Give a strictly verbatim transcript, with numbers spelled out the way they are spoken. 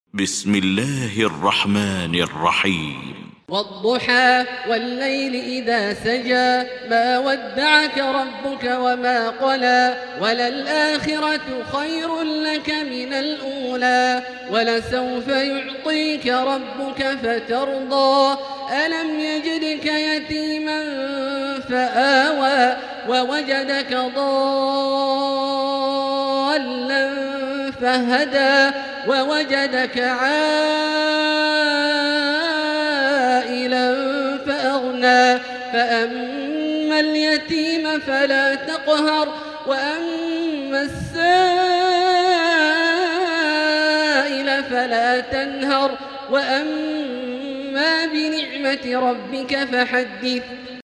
بسم الله الرحمن الرحيم والضحى والليل إذا سجى ما ودعك ربك وما قلى وللآخرة خير لك من الأولى ولسوف يعطيك ربك فترضى ألم يجدك يتيما فآوى ووجدك ضالا فهدى ووجدك عائلا فأغنى فأما اليتيم فلا تقهر وأما السائل فلا تنهر وأما بنعمة ربك فحدث.